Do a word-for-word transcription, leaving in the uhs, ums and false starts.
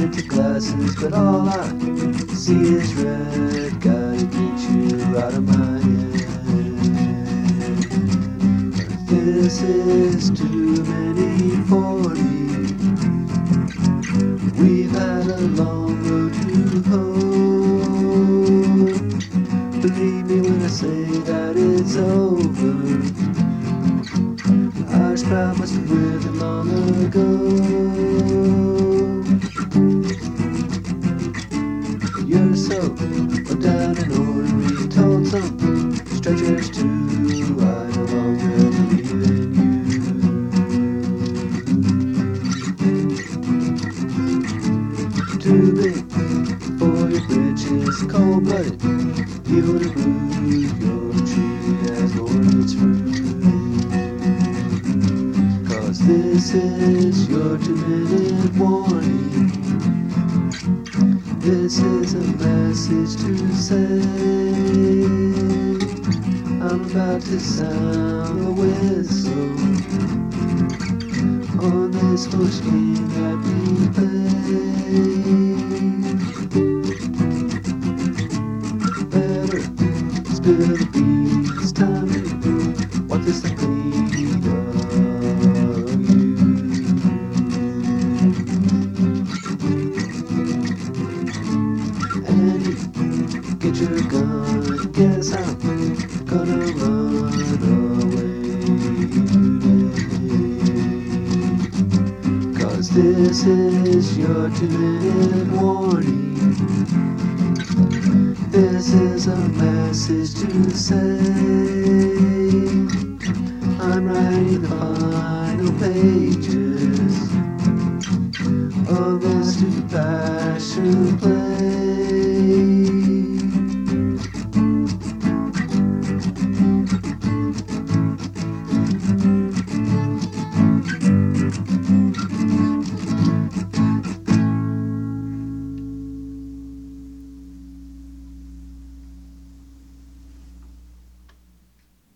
tinted glasses, but all I see is red. Gotta get you out of my head. This is too many for me. We've had a long road to hoe. Believe me when I say that it's over. Our sprout must have withered long ago. You're so put down and ornery, told some stretchers to I no longer believe in you. Too big for your britches, cold-blooded, evil to root your tree as Lord its fruit. Cause this is your two-minute warning. This is a message to say. I'm about to sound the whistle on this horse game that we play. Better spill the beans, time to wipe this thing clean of you. And you get your gun, guess I'm gonna run away today. Cause this is your two-minute warning. This is a message to say. I'm writing the final pages of this two-passion play.